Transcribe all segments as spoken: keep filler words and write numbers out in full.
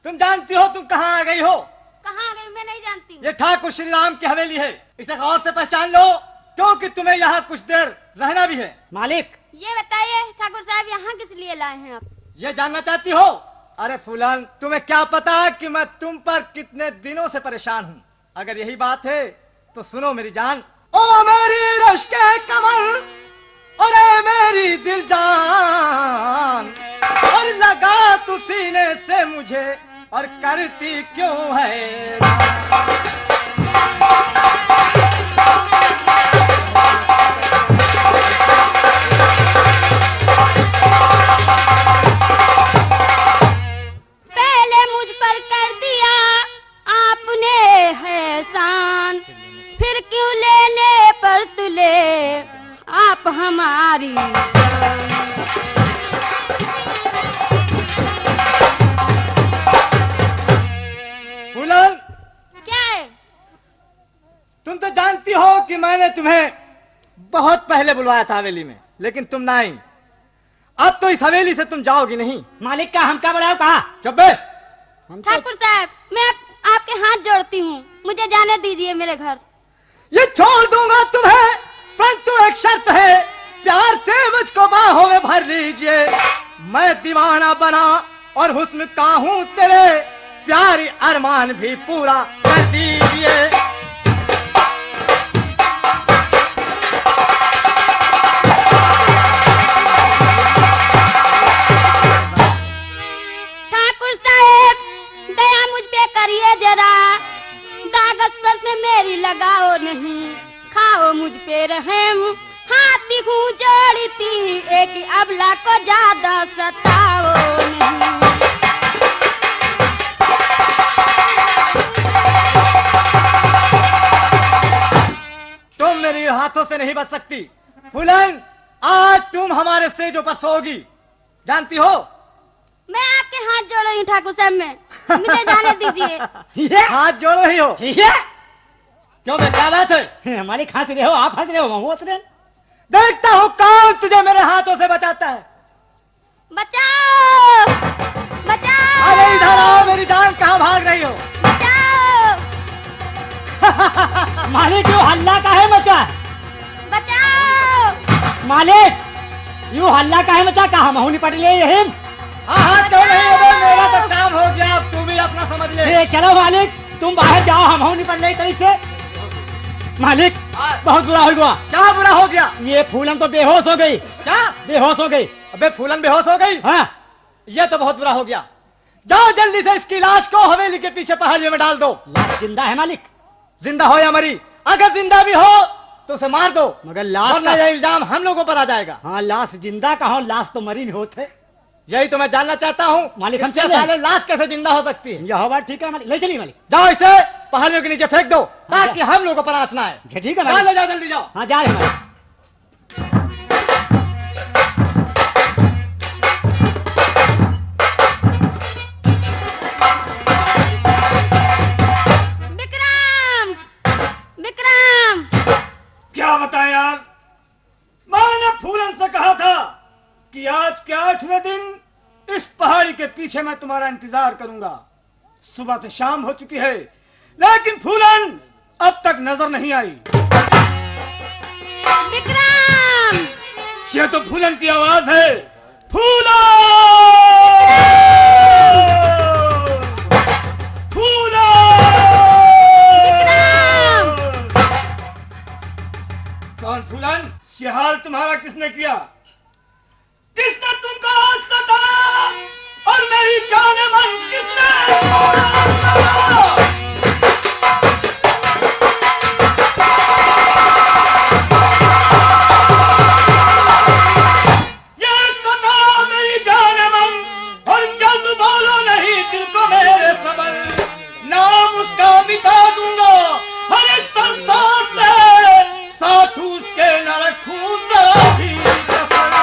तुम जानती हो तुम कहाँ आ गई हो? कहाँ आ गई मैं नहीं जानती। ये ठाकुर श्री राम की हवेली है, इसे गौर से पहचान लो क्योंकि तुम्हें यहाँ कुछ देर रहना भी है। मालिक ये बताइए ठाकुर साहब यहाँ किस लिए लाए हैं आप? ये जानना चाहती हो? अरे फूलन, तुम्हें क्या पता कि मैं तुम पर कितने दिनों से परेशान हूँ। अगर यही बात है तो सुनो मेरी जान। ओ मेरी रश्के कमर, अरे मेरी दिल जान, और लगा तू सीने से मुझे और करती क्यों है। पहले मुझ पर कर दिया आपने एहसान, फिर क्यों लेने पर तुले आप हमारी जान। फूलन, क्या है? तुम तो जानती हो कि मैंने तुम्हें बहुत पहले बुलवाया था हवेली में, लेकिन तुम ना आई। अब तो इस हवेली से तुम जाओगी नहीं। मालिक का हम क्या बुलाओ कहा? चुप बे। ठाकुर साहब मैं आप, आपके हाथ जोड़ती हूँ, मुझे जाने दीजिए मेरे घर। ये छोड़ दूंगा तुम्हें, परंतु एक शर्त है, प्यार से मुझको बाहों में भर लीजिए। मैं दीवाना बना और हुस्न का हूँ तेरे, प्यारी अरमान भी पूरा कर दीजिए। ठाकुर साहब दया मुझ पे करिए जरा, दागस्पत में मेरी लगाओ नहीं, खाओ मुझ पे रहम, हाथी हूँ जोड़ती एक अबला को ज्यादा सताओ नहीं। तुम मेरे हाथों से नहीं बच सकती। फूलन, आज तुम हमारे सेजों पर सोगी, जानती हो? मैं आपके हाथ जोड़ रही हूँ ठाकुर साहब में, मुझे जाने दीजिए। हाथ जोड़ो ही हो। ये क्यों बे, क्या बात है? मालिक हंस रहे हो, आप हंस रहे हो, हम हंस रहे हैं। देखता हूँ कौन तुझे मेरे हाथों से बचाता है। बचाओ बचाओ। अरे इधर आओ मेरी जान, कहाँ भाग रही हो? बचाओ मालिक यू हल्ला का है मचा? बचाओ। मालिक यू हल्ला का है मचा? कहा हम निपट ले यही। हाँ हाँ क्यों नहीं, अबे मेरा तो काम हो गया, अब तू भी अपना समझ ले। ए, चलो मालिक तुम बाहर जाओ, हम निपट ले तरीक से। मालिक बहुत बुरा हो गया। क्या बुरा हो गया? ये फूलन तो बेहोश हो गई। क्या बेहोश हो गई? अबे फूलन बेहोश हो गई? हाँ ये तो बहुत बुरा हो गया। जाओ जल्दी से इसकी लाश को हवेली के पीछे पहाड़ियों में डाल दो। लाश जिंदा है मालिक? जिंदा हो या मरी, अगर जिंदा भी हो तो उसे मार दो, मगर लाश वरना का... ये इल्जाम हम लोगों पर आ जाएगा। हाँ लाश जिंदा का हो, लाश तो मरी नहीं होते। यही तो मैं जानना चाहता हूँ मालिक, हम कि चले। साले लाश कैसे जिंदा हो सकती है? यह बात ठीक है मालिक, ले चलिए मालिक। जाओ इसे पहाड़ियों के नीचे फेंक दो ताकि हम लोगों पर आंच ना आए। ठीक है जाओ, मालिक। ले जाओ जल्दी जाओ। हाँ जा रहे हैं मालिक। विक्रम विक्रम। क्या बताएं यार, मैंने फूलन से कहा था कि आज के आठवें दिन इस पहाड़ी के पीछे मैं तुम्हारा इंतजार करूंगा। सुबह से शाम हो चुकी है, लेकिन फूलन अब तक नजर नहीं आई। विक्रम ये तो फूलन की आवाज है। फूलन फूलन। विक्रम कौन फूलन? ये हाल तुम्हारा किसने किया? किसने तुमको आज सताया और मेरी जाने मन किसने? ये सताया मेरी जाने मन, और जल्द बोलो नहीं दिल को मेरे सबर, नाम उसका मिटा दूंगा हर इस संसार से, साथ उसके न रखूं जरा भी कसर।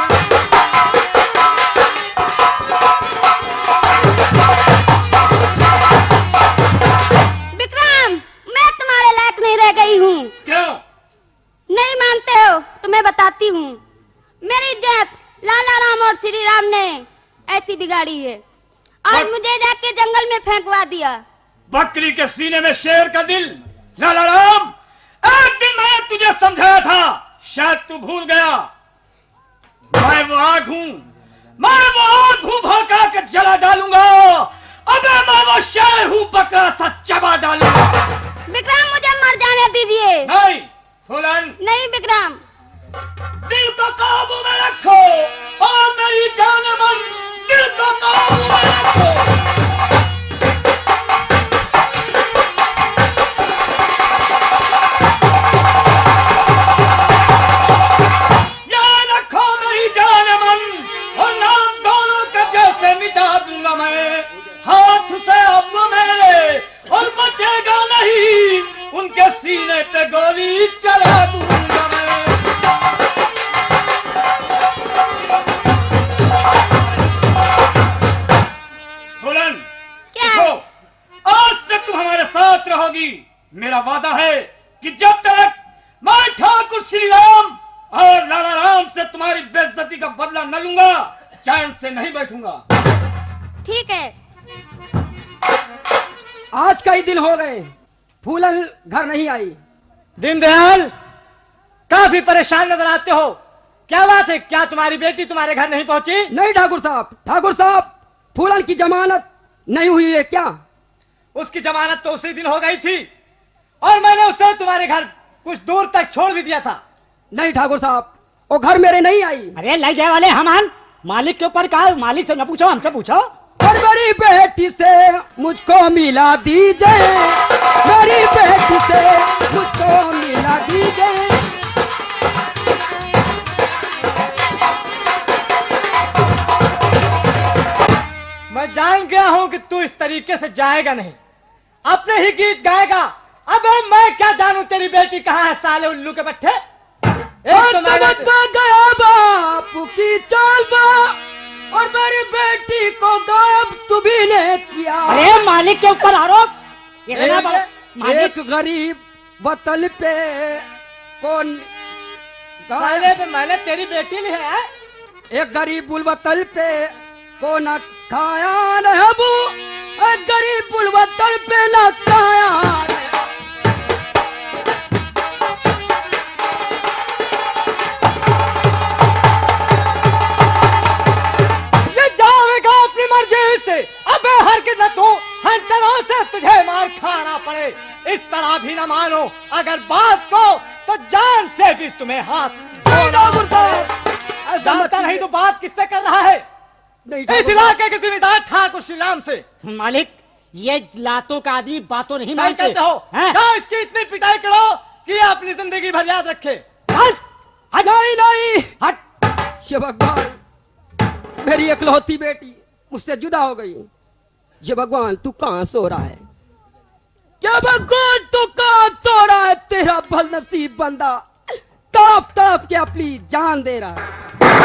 विक्रम मैं तुम्हारे लायक नहीं रह गई हूँ। क्यों? नहीं मानते हो तो मैं बताती हूँ। मेरी इज्जत लाला राम और श्री राम ने ऐसी बिगाड़ी है, और मुझे जाके जंगल में फेंकवा दिया। बकरी के सीने में शेर का दिल। लाला राम, एक दिन मैंने तुझे समझाया था, शायद तू भूल गया। मैं वो आग हूं, मैं वो आग हूं भड़का के जला डालूंगा। अबे मैं वो शेर हूं, बकरा सा चबा डालूंगा। विक्रम, मुझे मर जाने दीजिए। नहीं फूलन, नहीं विक्रम। दिल को काबू में रखो और मेरी जान मन, दिल को काबू में रखो। याद रखो मेरी जान मन, और नाम दोनों का जैसे मिटा दूंगा मैं। हाथ से अब वो मेरे और बचेगा नहीं, उनके सीने पे गोली चला दूंगा मैं। फूलन, क्या? देखो, आज से तुम हमारे साथ रहोगी। मेरा वादा है कि जब तक मैं ठाकुर श्री राम और लाला राम से तुम्हारी बेइज्जती का बदला न लूंगा, चैन से नहीं बैठूंगा। ठीक है। आज कई दिन हो गए, फूलन घर नहीं आई। दीनदयाल, काफी परेशान नजर आते हो। क्या बात है? क्या तुम्हारी बेटी तुम्हारे घर नहीं पहुंची? नहीं ठाकुर साहब, ठाकुर साहब, फूलन की जमानत नहीं हुई है क्या? उसकी जमानत तो उसी दिन हो गई थी, और मैंने उसे तुम्हारे घर कुछ दूर तक छोड़ भी दिया था। नहीं ठाकुर साहब, वो घर मेरे नहीं आई। अरे ले जाए वाले हमान, मालिक के ऊपर का, मालिक से न पूछो, हमसे पूछो। और मेरी बेटी से मुझको मिला दीजिए, मेरी बेटी से मुझको मिला दीजिए। मैं जान गया हूं कि तू इस तरीके से जाएगा नहीं, अपने ही गीत गाएगा। अबे मैं क्या जानूं तेरी बेटी कहाँ है, साले उल्लू के पट्टे। एक तो मैंने गया बापू की चाल बा, और मेरी बेटी को गायब तू भी ने किया। अरे मालिक के ऊपर आरोप। इतना बड़ा मालिक। एक गरीब वतन पे कौन साले पे मैंने तेरी बेटी ली है। एक गरीब बुलवतल पे को न खाया रहबू, एक गरीब बुलवतल पे न खाया। ये जाएगा अपनी मर्जी से। अबे हरगिज़ तू हंटरों से तुझे मार खाना पड़े, इस तरह भी न मानो। अगर बात को तो जान से भी तुम्हें हाथ जानता नहीं तो बात किससे कर रहा है? इस इलाके के जिम्मेदार ठाकुर श्री राम से। मालिक, ये लातों का आदमी बातों नहीं क्या मानते कहते हो? हैं? क्या इसकी इतनी पिटाई करो कि ये अपनी जिंदगी भर याद रखे। हट, हट, नहीं नहीं हट। ये भगवान, मेरी इकलौती बेटी मुझसे जुदा हो गई। ये भगवान, तू कहाँ सो रहा है? क्या भगवान, तू कहाँ सो रहा है? तेरा बदनसीब बंदा तड़प तड़प के अपनी जान दे रहा है।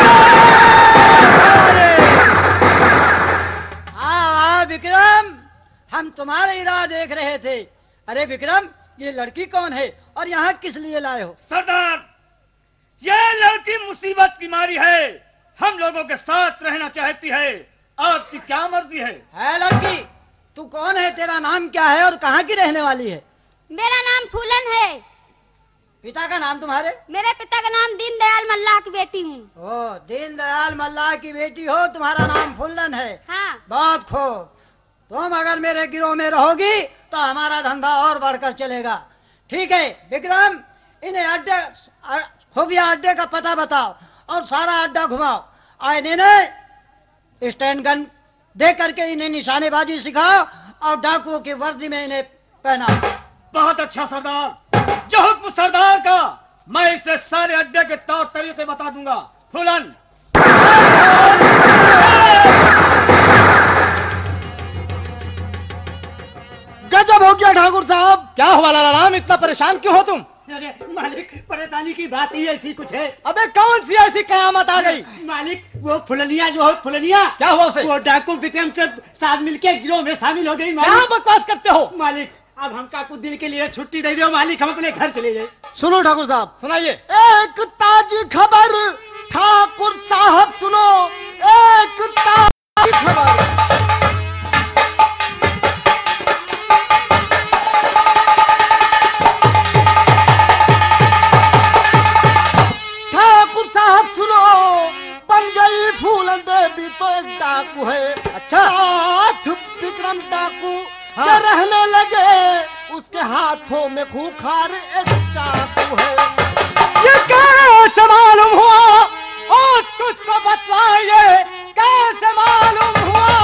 हाँ हाँ विक्रम, हम तुम्हारे ही राह देख रहे थे। अरे विक्रम, ये लड़की कौन है और यहाँ किस लिए लाए हो? सरदार, यह लड़की मुसीबत की मारी है, हम लोगों के साथ रहना चाहती है। आपकी क्या मर्जी है? है लड़की, तू कौन है, तेरा नाम क्या है और कहाँ की रहने वाली है? मेरा नाम फूलन है। पिता का नाम तुम्हारे? मेरे पिता का नाम दीनदयाल मल्लाह की बेटी हूँ। ओ, दीनदयाल मल्लाह की बेटी हो, तुम्हारा नाम फुल्लन है। हाँ। बहुत खूब। तुम अगर मेरे गिरोह में रहोगी तो हमारा धंधा और बढ़कर चलेगा। ठीक है विक्रम, इन्हें अड्डे खुफिया अड्डे का पता बताओ और सारा अड्डा घुमाओ। आईने ने स्टैंड गन दे करके इन्हें निशानेबाजी सिखाओ और डाकुओं की वर्दी में इन्हें पहनाओ। बहुत अच्छा सरदार, जो हुक्म सरदार का, मैं इसे सारे अड्डे के तौर तरीके बता दूंगा। फूलन, गजब हो गया ठाकुर साहब। क्या हुआ लाला राम, इतना परेशान क्यों हो तुम? अरे मालिक, परेशानी की बात ही ऐसी कुछ है। अबे कौन सी ऐसी कयामत आ गई? मालिक, वो फुलनिया जो है, फुलनिया क्या हुआ उसे? वो डाकू विक्रम से साथ मिलके गिरोह में शामिल हो गई। क्या मालिक, बकवास करते हो? मालिक अब हम काकू दिल के लिए छुट्टी दे दो मालिक, हम अपने घर चले जाए। सुनो ठाकुर साहब, सुनाइए। एक ताजी खबर ठाकुर साहब सुनो, एक ताजी खबर। नाम डाकू हाँ। के रहने लगे, उसके हाथों में खूंखार एक चाकू है। ये कैसे मालूम हुआ और तुझको बतलाइए कैसे मालूम हुआ?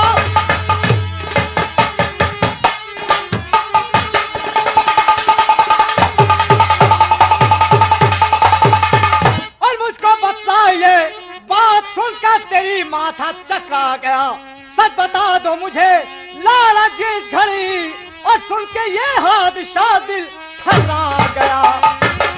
और मुझको बतलाइए, बात सुनकर तेरी माथा चकरा गया। सच बता दो मुझे लाला जी इस घड़ी, और सुन के ये हादसा दिल थर्रा गया।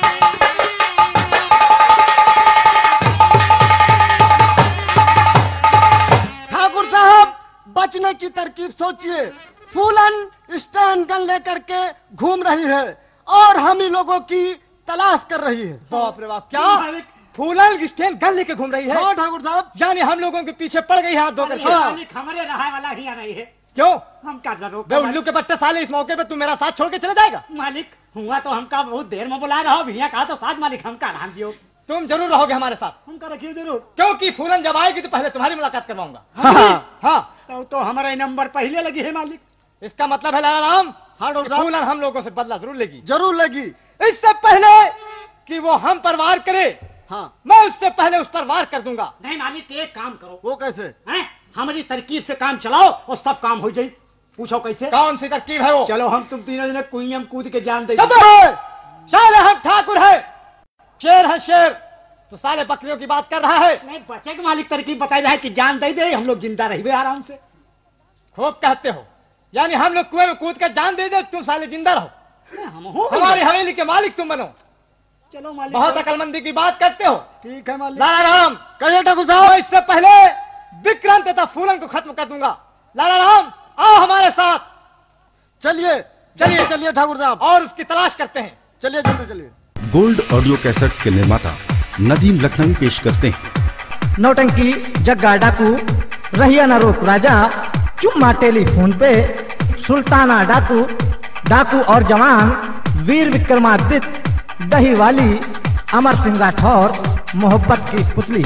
बचने की तरकीब सोचिए। फूलन स्टैंड गन लेकर के घूम रही है और हम ही लोगों की तलाश कर रही है। बाप रे बाप, क्या फूलन स्टैंड गन लेके घूम रही है? हाँ ठाकुर साहब, यानी हम लोगों के पीछे पड़ गई हाथ धोकर। हाँ। मालिक हमारे रहा वाला ही आ रही है। क्यों? हम का रोक बे उल्लू के पट्टे साले, इस मौके पे तू मेरा साथ छोड़ के चले जाएगा? मालिक हुआ तो हमका बहुत देर में बुला रहा हो, भैया कहा तो साथ मालिक हमका आराम दियो। तुम जरूर रहोगे हमारे साथ, हमका रखियो जरूर। क्योंकि फूलन जब आएगी तो पहले तुम्हारी मुलाकात करवाऊंगा। हाँ। हाँ। तो, तो हमारा नंबर पहले लगी है मालिक। इसका मतलब है लाला राम, हाँ डॉक्टर साहब, फूलन हम लोगों से बदला जरूर लेगी। जरूर लगी। इससे पहले कि वो हम पर वार करे, हाँ, मैं उससे पहले उस पर वार कर दूंगा। नहीं मालिक, एक काम करो। वो कैसे? हैं? हमारी तरकीब से काम चलाओ और सब काम हो जाए। पूछो कैसे? कौन सी तरकीब है वो? चलो हम तुम तीनों जने कुइयां में कूद के जान दे। चुप रहो, साले हम ठाकुर है, शेर है शेर, तो साले बकरियों की बात कर रहा है। नहीं बचे के मालिक तरकीब बताई रहा है कि जान दे दे, हम लोग जिंदा रहिए आराम से। खूब कहते हो, यानी हम लोग कुएं में कूद कर जान दे दे, तुम साले जिंदा रहो। नहीं, हम हो हमारी हवेली के मालिक तुम बनो। चलो मालिक, बहुत अकलमंदी की बात करते हो। ठीक है मालिक। लाला राम, कहिए ठाकुर मैं साहब। इससे पहले विक्रांत तथा फूलन को खत्म कर दूंगा। लाला राम आओ हमारे साथ, चलिए चलिए चलिए ठाकुर साहब, और उसकी तलाश करते हैं। चलिए जल्दी चलिए। गोल्ड ऑडियो कैसेट्स के निर्माता नदीम लखनवी पेश करते हैं नौटंकी, जग्गा डाकू, रहिया न रोक राजा, चुम्मा टेलीफोन पे, सुल्ताना डाकू, डाकू और जवान, वीर विक्रमादित्य, दही वाली, अमर सिंह राठौर, मोहब्बत की पुतली।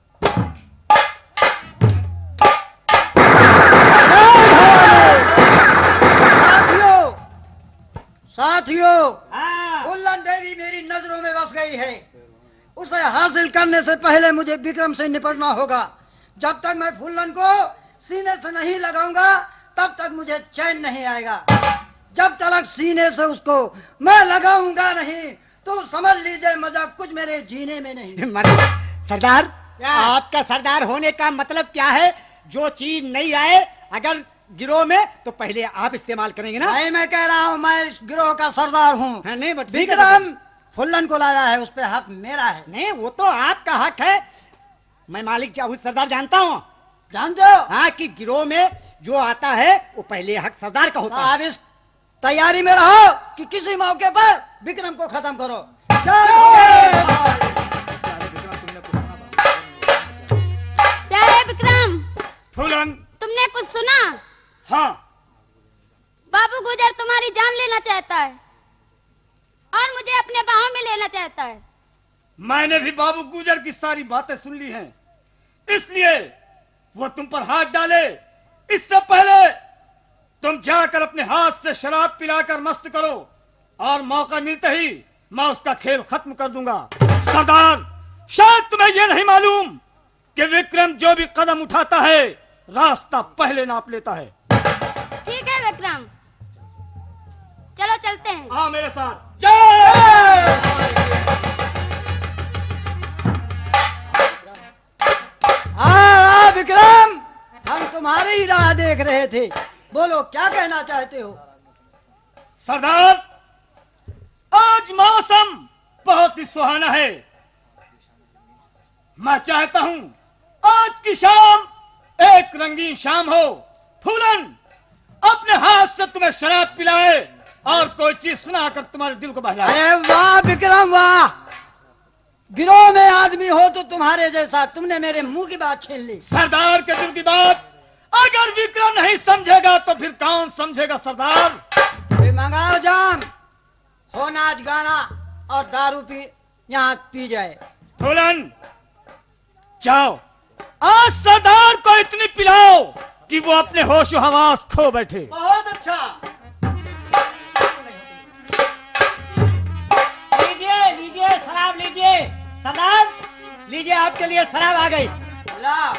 साथियों साथियों, हाँ। फूलन देवी मेरी नजरों में बस गई है। उसे हासिल करने से पहले मुझे विक्रम से निपटना होगा। जब तक मैं फूलन को सीने से नहीं लगाऊंगा तब तक मुझे चैन नहीं आएगा। जब तक सीने से उसको मैं लगाऊंगा नहीं तो समझ लीजिए मजा कुछ मेरे जीने में नहीं। मालिक, सरदार क्या? आपका सरदार होने का मतलब क्या है? जो चीज नहीं आए अगर गिरोह में तो पहले आप इस्तेमाल करेंगे ना? नहीं, मैं कह रहा हूँ मैं इस गिरोह का सरदार हूँ। हाँ, नहीं बट ठीक है विक्रम फुल्लन को लाया है, उस पे हक मेरा है। नहीं, वो तो आपका हक है। मैं मालिक चाहूँ सरदार जानता हूँ। जानते हो? हाँ, कि गिरोह में जो आता है वो पहले हक सरदार का होता है। अब इस तैयारी में रहो कि किसी मौके पर विक्रम को खत्म करो। चलो। प्यारे विक्रम, फूलन, तुमने कुछ सुना? हाँ, बाबू गुजर तुम्हारी जान लेना चाहता है और मुझे अपने बाहों में लेना चाहता है। मैंने भी बाबू गुजर की सारी बातें सुन ली हैं, इसलिए वो तुम पर हाथ डाले इससे पहले तुम जाकर अपने हाथ से शराब पिलाकर मस्त करो, और मौका मिलते ही मैं उसका खेल खत्म कर दूंगा। सरदार, शायद तुम्हें यह नहीं मालूम कि विक्रम जो भी कदम उठाता है रास्ता पहले नाप लेता है। ठीक है विक्रम, चलो चलते हैं। हाँ, मेरे साथ चल। हाँ विक्रम, हम तुम्हारी ही राह देख रहे थे। बोलो क्या कहना चाहते हो? सरदार, आज मौसम बहुत ही सुहाना है। मैं चाहता हूं आज की शाम एक रंगीन शाम हो। फूलन अपने हाथ से तुम्हें शराब पिलाए और कोई चीज सुनाकर तुम्हारे दिल को बहलाए। अरे वाह विक्रम वाह, गिरोह में आदमी हो तो तुम्हारे जैसा। तुमने मेरे मुंह की बात छीन ली। सरदार के दिल की बात अगर विक्रम नहीं समझेगा तो फिर कौन समझेगा? सरदार, मंगाओ जाम, हो नाच गाना और दारू पी यहाँ पी जाए। फूलन जाओ, आज सरदार को इतनी पिलाओ कि वो अपने होश हवास खो बैठे। बहुत अच्छा। लीजिए लीजिए शराब लीजिए। सरदार लीजिए, आपके लिए शराब आ गई। ला।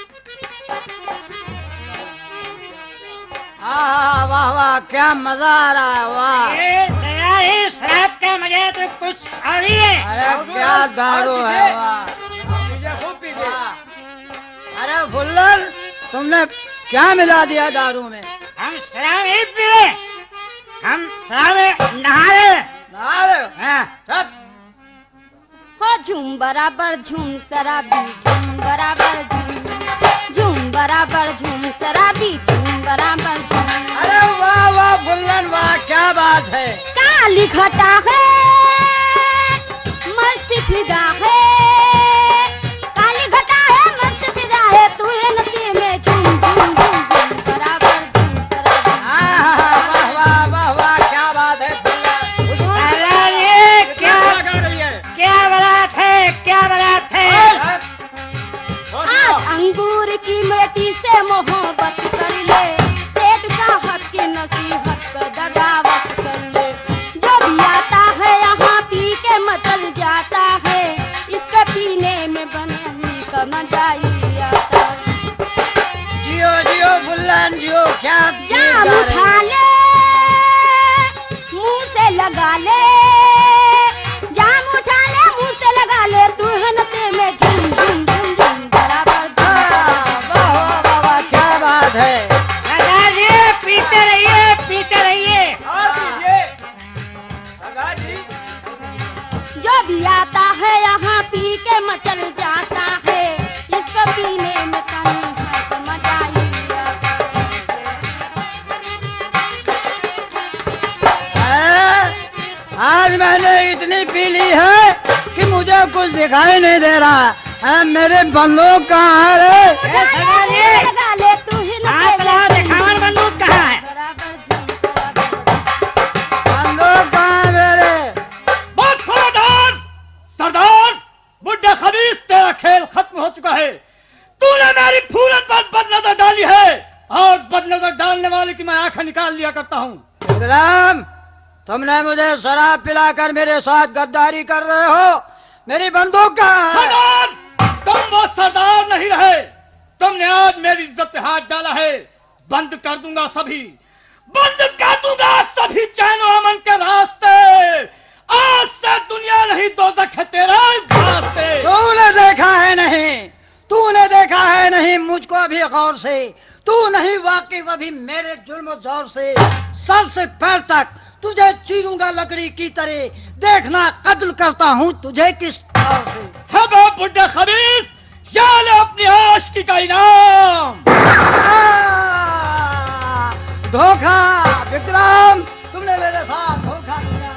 हाँ वाह वाह, क्या मजा आ रहा है, वाह। ये सरदार, ये शराब का मजा तो कुछ और ही है। अरे क्या दारू है, वाह। खूब पीजिए। अरे फुल्लन, तुमने क्या मिला दिया दारू में? हम शराब नहीं पी रहे, हम शराब में नहा रहे। नहा रहे हो? हाँ। सब हो झूम बराबर झूम शराबी झूम बराबर झूम झूम बराबर झूम शराबी झूम बराबर झूम। अरे वाह वाह फुल्लन, वाह क्या बात है। काली घटा है मस्ती फिदा है, काली घटा है मस्ती फिदा है, तू है नशे में झूम झूम झूम झूम बराबर झूम शराबी। हाँ हाँ हाँ, वाह वाह वाह वाह, क्या बात है फुल्लन। सरदार, ये क्या क्या बात है, क्या बात है। आज अंगूर की मेटी से मोहब्बत कर ले, सेठ साहब की नसीहत पे दगावत कर ले। जो भी आता है यहाँ पी के मचल जाता है, इसके पीने में बने हुई का मजा ही आता है। जियो जियो फुल्लन जियो, क्या गीत जाम गा रही उठा है। ले मुंह से लगा ले, जाम उठा ले मुंह से लगा ले, तू है नशे में झूम झूम झूम झूम बराबर झूम। हाँ, वाह वाह वाह वाह, क्या बात है। सरदार जी पीते रहिए, पीते रहिए। जो भी आता है यहाँ पी के मचल जाता है, इसको पीने में तन है तो मजा ही आता है। आज मैंने इतनी पी ली है कि मुझे कुछ दिखाई नहीं दे रहा है। मेरे बंदूक कहाँ है रे? ए, सरदार जी, है। लगा ले तू ही नशे हाथ में लगाओ, झूम दिखावन बंदूक कहाँ है। बराबर झूम बराबर। बंदूक कहाँ है मेरे? बस खबरदार सरदार, बुड्ढा खबीस, तेरा खेल खत्म हो चुका है। तूने मेरी फूलन पर बदनजर डाली है, और बदनजर डालने वाले की मैं आंखें निकाल लिया करता हूँ। विक्रम, तुमने मुझे शराब पिलाकर मेरे साथ गद्दारी कर रहे हो। मेरी बंदूक कहाँ है? सरदार, तुम वो सरदार नहीं रहे। तुमने आज मेरी इज्जत पे हाथ डाला है। बंद कर दूंगा सभी, बंद कर दूंगा सभी चैन और अमन के रास्ते। आज से दुनिया नहीं दोज़ख है तेरा रास्ते। तूने देखा है नहीं, तूने देखा है नहीं मुझको अभी गौर से। तू नहीं वाकिफ अभी मेरे जुल्म जोर से। सर से पैर तक तुझे चीरूंगा लकड़ी की तरह। देखना कत्ल करता हूँ तुझे किस तौर से। है वो बुड्ढे खबीस, या ले अपनी आशिकी का इनाम। आ, धोखा विक्रम, तुमने मेरे साथ धोखा किया।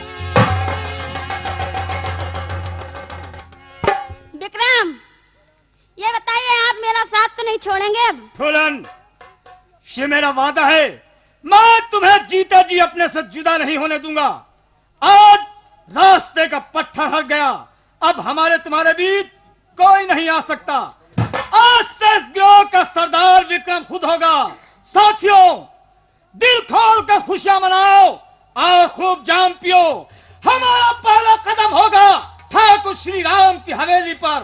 विक्रम, ये बताइए आप मेरा साथ तो नहीं छोड़ेंगे अब? फूलन, ये मेरा वादा है, मैं तुम्हें जीते जी अपने से जुदा नहीं होने दूंगा। आज रास्ते का पत्थर हट गया, अब हमारे तुम्हारे बीच कोई नहीं आ सकता। आज से इस गिरोह का सरदार विक्रम खुद होगा। साथियों, दिल खोल कर खुशियां मनाओ और खूब जाम पियो। हमारा पहला कदम होगा ठाकुर श्री राम की हवेली पर।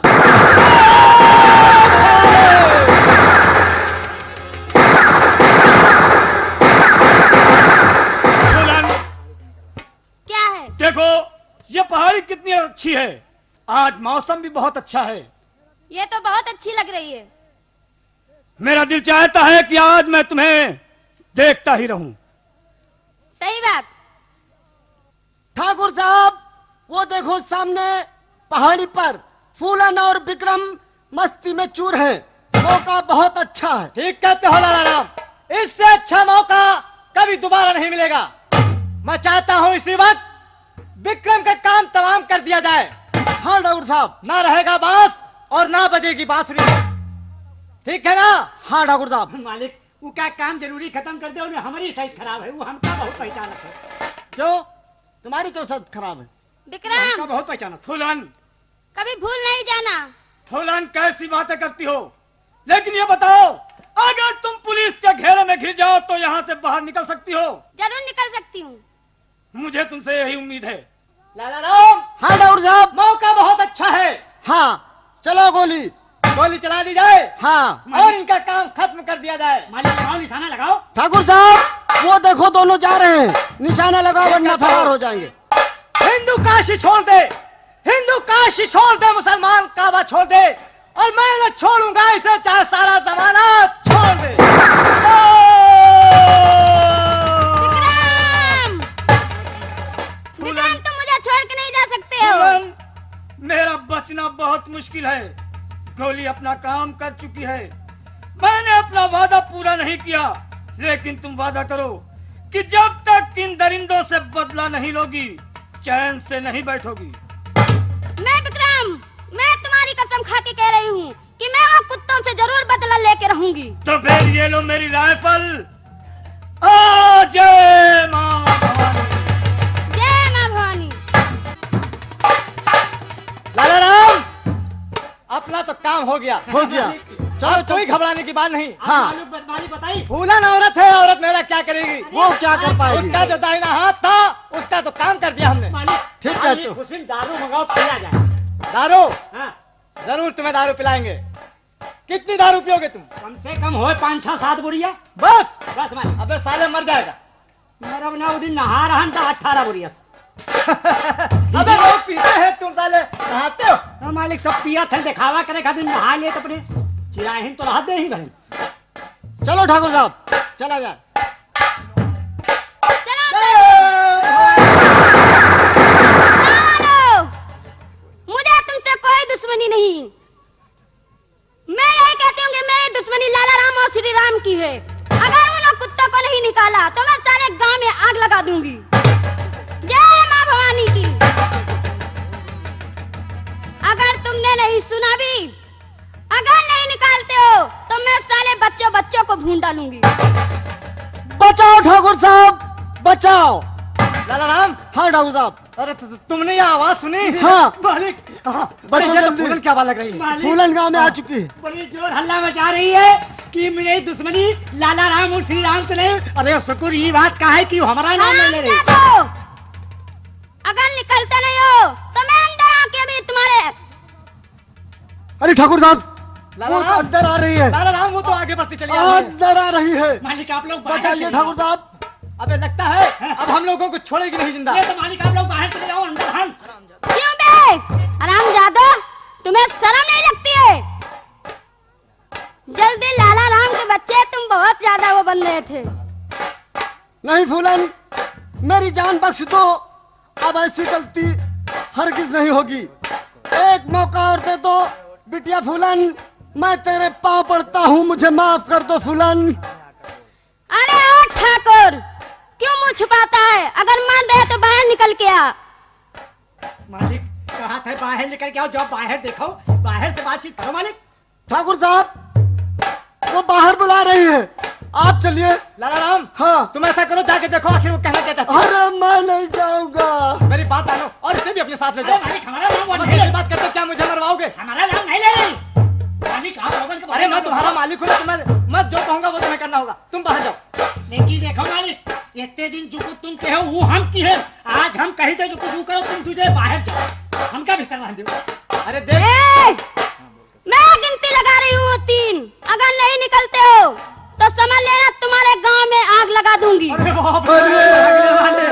क्या है? देखो, ये पहाड़ी कितनी अच्छी है। आज मौसम भी बहुत अच्छा है। ये तो बहुत अच्छी लग रही है। मेरा दिल चाहता है कि आज मैं तुम्हें देखता ही रहूं। सही बात। ठाकुर साहब, वो देखो सामने पहाड़ी पर फूलन और विक्रम मस्ती में चूर है। मौका बहुत अच्छा है। ठीक कहते हो लाला राम, इससे अच्छा मौका कभी दोबारा नहीं मिलेगा। मैं चाहता हूं इसी वक्त विक्रम का काम तमाम कर दिया जाए। हाँ ठाकुर साहब। ना रहेगा बांस और ना बजेगी बांसुरी। ठीक है ना? हाँ ठाकुर साहब। मालिक, वो क्या काम जरूरी खत्म कर दे, उन्हें हमारी सेहत खराब है, वो हमका बहुत पहचानक है। क्यों, तुम्हारी क्यों सेहत खराब है? हमका विक्रम, बहुत पहचानक। फूलन, कभी भूल नहीं जाना। फूलन कैसी बातें करती हो? लेकिन ये बताओ, अगर तुम पुलिस के घेरे में घिर जाओ तो यहाँ से बाहर निकल सकती हो। जरूर निकल सकती हूँ। मुझे तुमसे यही उम्मीद है। लाला राम, हाँ डॉक्टर साहब। मौका बहुत अच्छा है। हाँ चलो गोली। गोली चला दी जाए हाँ और इनका काम खत्म कर दिया जाए। मालिक लगाओ, निशाना लगाओ। ठाकुर साहब वो देखो दोनों जा रहे हैं, निशाना लगाओ वरना फरार हो जाएंगे। हिंदू काशी छोड़ दे, हिंदू काशी छोड़ दे, मुसलमान काबा छोड़ दे, और मैं न छोड़ूंगा इसे चाहे सारा जमाना छोड़ दे। विक्रम! विक्रम, तुम मुझे छोड़ के नहीं जा सकते हो। फूलन, मेरा बचना बहुत मुश्किल है। गोली अपना काम कर चुकी है। मैंने अपना वादा पूरा नहीं किया, लेकिन तुम वादा करो कि जब तक इन दरिंदों से बदला नहीं लोगी, चैन से नहीं बैठोगी। मैं विक्रम, मैं तुम्हारी कसम खा के कह रही हूँ कि मैं वो कुत्तों से जरूर बदला लेके रहूंगी। तो फिर ये लो मेरी राइफल। आ जय मां भवानी। जय मां भवानी। लाला राम, अपना तो काम हो गया। हो गया। चलो, कोई घबराने की बात नहीं। हाँ मालूम बदमाली बताई। फूलन औरत है, औरत मेरा क्या करेगी? वो क्या कर पाएगी? उसका जो दाहिना हाथ था उसका तो काम कर दिया हमने। मालिक ठीक है, मालिक, तो। हुसैन दारू मंगाओ, पिला जाए। दारू? हाँ, जरूर तुम्हें दारू पिलाएंगे। कितनी दारू पियोगे तुम? कम से कम हो पाँच छह सात बुरिया। बस? बस मालिक, अबे साले मर जाएगा। मेरा बना उस दिन नहा रहा था अठारह बुरिया से। अबे लोग पीते हैं, तुम साले नहाते हो। हाँ, मालिक सब पिया थे, दिखावा करे खातिर नहा लिए तो अपने चिराहिन तो रहा दे ही बहन। चलो ठाकुर साहब चला जाए। चलो चलो, मुझे तुमसे कोई दुश्मनी नहीं। मैं यही कहती हूँ कि मेरी दुश्मनी लाला राम और श्री राम की है। अगर उन लोग कुत्तों को नहीं निकाला तो मैं साले गांव में आग लगा दूंगी। जय मां भवानी की। अगर तुमने नहीं सुना भी, अगर नहीं निकालते हो तो मैं साले बच्चों बच्चों को भून डालूंगी। बचाओ ठाकुर साहब बचाओ। लाला राम, हाँ ठाकुर साहब। अरे तु, तुमने ये आवाज सुनी? हाँ। मालिक, हाँ, बचो ये तो जल्दी। फूलन क्या आवाज लग रही है? मालिक, फूलन गांव में आ चुकी है। बड़ी जोर हल्ला मचा रही है कि मेरी दुश्मनी लाला राम और श्री राम से नहीं। अरे शुक्र ये बात का है कि हमारा नाम नहीं ले रही। हरामजादो! अगर निकलते नहीं हो तो मैं अंदर आके भी तुम्हारे। अरे ठाकुर साहब लाला वो तो राम। अंदर आ रही है। लाला राम, वो तो आगे बढ़ती चली आ रही है। अंदर आ रही है। मालिक आप लोग बाहर बचाइए चले ठाकुर जाओ। साहब। अबे लगता है अब हम लोगों को छोड़ेगी नहीं जिंदा। ये तो मालिक आप लोग बाहर चले जाओ, अंदर हम। क्यों बे? हरामजादो, तुम्हें शर्म नहीं लगती है? जल्दी लाला राम के बच्चे, तुम बहुत ज्यादा वो बन रहे थे। नहीं फूलन मेरी जान बख्श दो, अब ऐसी गलती हरगिज नहीं होगी। एक मौका और दे दो बिटिया फूलन, मैं तेरे पाँव पड़ता हूँ, मुझे माफ कर दो फूलन। अरे ओ ठाकुर, क्यों मुंह छुपाता है? अगर मान रहे तो बाहर निकल के आ। मालिक कहा था बाहर निकल के आओ, जब बाहर देखो बाहर से बातचीत करो। मालिक ठाकुर साहब वो बाहर बुला रही है, आप चलिए। लाला राम, हाँ। तुम ऐसा करो, जाके देखो आखिर वो कहना क्या चाहती है। अरे मैं नहीं जाऊंगा। मेरी बात मानो और इसे भी अपने साथ ले अरे जाओ। मालिक हमारा नाम वो मत नहीं ऐसी ले। बात करते, क्या मुझे मरवाओगे? हमारा नाम नहीं ले रही। मालिक आप लोगों के अरे मैं तुम्हारा मालिक हूँ, तुम्हें मैं जो कहूँगा वो तुम्हें करना होगा। तुम बाहर जाओ। लेकिन देखो मालिक, इतने दिन जो कुछ तुम कहो वो हम की है। आज हम कही थे जो कुछ वो करो, तुम तुझे बाहर जाओ, हम क्या भी करना है। अरे देख, ए, मैं गिनती लगा रही हूँ तीन। अगर नहीं निकलते हो तो समझ लेना तुम्हारे गांव में आग लगा दूंगी। अरे बाप अरे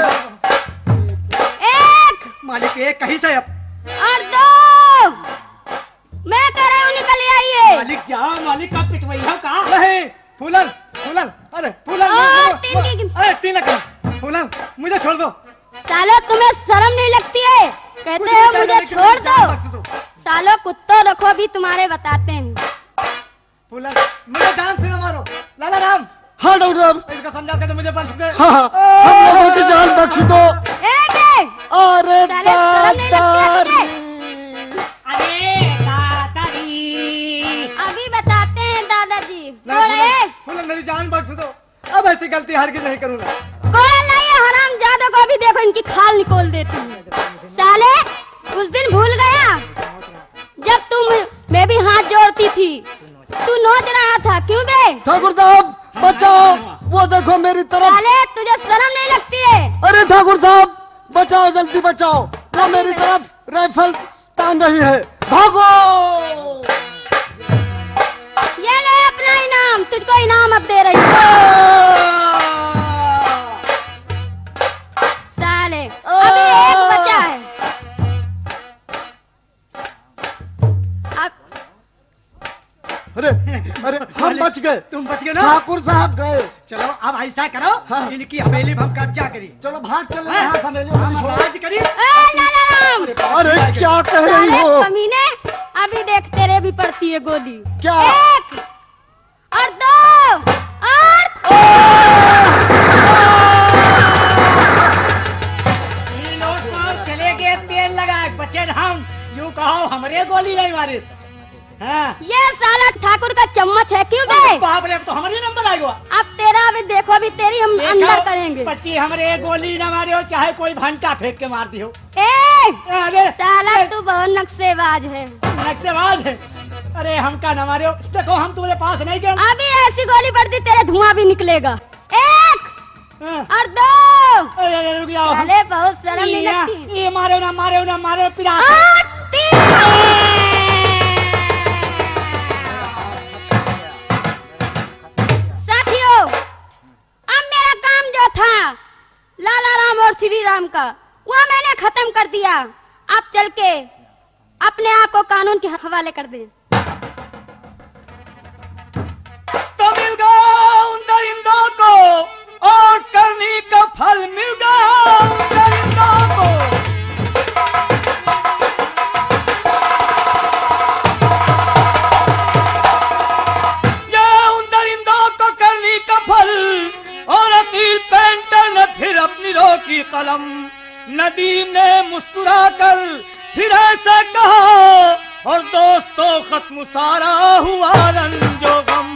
एक मालिक एक कहीं से अब। और दो, मैं कह रही हूँ निकल आइए। मालिक जाओ, मालिक का पिटवई हो का। नहीं, फूलन, फूलन, अरे फूलन, और मुझे- तीन की गिनती। अरे तीन लगा। फूलन, मुझे छोड़ दो। सालो तुम्हें शर्म नहीं लगती है? कहते कुछ हो भी मुझे कहने की छोड़ मुझे जान बख्श दो। दो। सालो कुत्तों रखो भी तुम्हारे बताते हैं। फूलन, मुझे जान से न मारो। लाला राम, हाँ डॉक्टर साहब। इसको समझा के तो मुझे बख्श दे। हाँ हाँ हम लोगों की जान बख्श दो। एक है। अरे साले शर्म नहीं लगती है तुझे? दादाजी। अरे दादाजी। अभी बताते हैं दादाजी। नहीं, बोले फूलन, फूलन, मेरी जान बख्श दो। अब ऐसी गलती हरगिज नहीं करूंगा। कोड़ा लाइए हराम जादो को भी, देखो इनकी खाल निकोल देती हूँ। साले उस दिन भूल गया जब तुम मैं भी हाथ जोड़ती थी, तू नोच रहा था। क्यों बे? ठाकुर साहब बचाओ, वो देखो मेरी तरफ। साले तुझे शर्म नहीं लगती है? अरे ठाकुर साहब बचाओ, जल्दी बचाओ, वो मेरी तरफ राइफल तान रही है, भागो। ये ले अपना इनाम, तुझको इनाम अब दे रही हूँ। साले अभी एक बचा है। अब अरे अरे हम बच गए, तुम बच गए ना? ठाकुर साहब गए। चलो अब ऐसा करो, हाँ। इनकी हवेली में हम कब्जा करी। चलो भाग चले हाँ। यहाँ हमें हम राज करी। ए लालाराम, अरे क्या कह रही साले हो? कमीने, अभी देख तेरे भी पड़ती है गोली। क्या? एक और दो और ये लोग तो चले गए तेल लगा, बचे हम। यूं कहो हमरे गोली नहीं मारे। हाँ। ये साला ठाकुर का चम्मच है, क्यों बे? बाप रे, अब तो हमारे नंबर आएगा। अब तेरा अभी देखो, अभी तेरी हम अंदर करेंगे। बच्ची हमरे गोली न मारे हो, चाहे कोई भंटा फेंक के मार दियो। ए अरे साला तू बहुत नक्शेबाज है। नक्शेबाज है। अरे हमका न मारे हो, देखो हम तुम्हारे पास नहीं गए। अभी ऐसी गोली पड़ती तेरे धुआं भी निकलेगा। एक हाँ। और दो। अरे अरे रुक जाओ। साले बहुत शर्म नहीं ये- लगती। ये मारो ना मारो ना मारो पिरा। और तीन। साथियों, अब मेरा काम जो था लाला राम और श्री राम का, वह मैंने खत्म कर दिया। आप चल के अपने आप को कानून के हवाले कर दें। तो मिल गया उन दरिंदों को और करनी का फल मिल गया उन दरिंदों को। ये उन दरिंदों को करनी का फल, और अकील पेंटर ने फिर अपनी रोकी कलम। नदीम ने मुस्कुरा कर फिर ऐसा कहा, और दोस्तों खत्म सारा हुआ रंजो गम।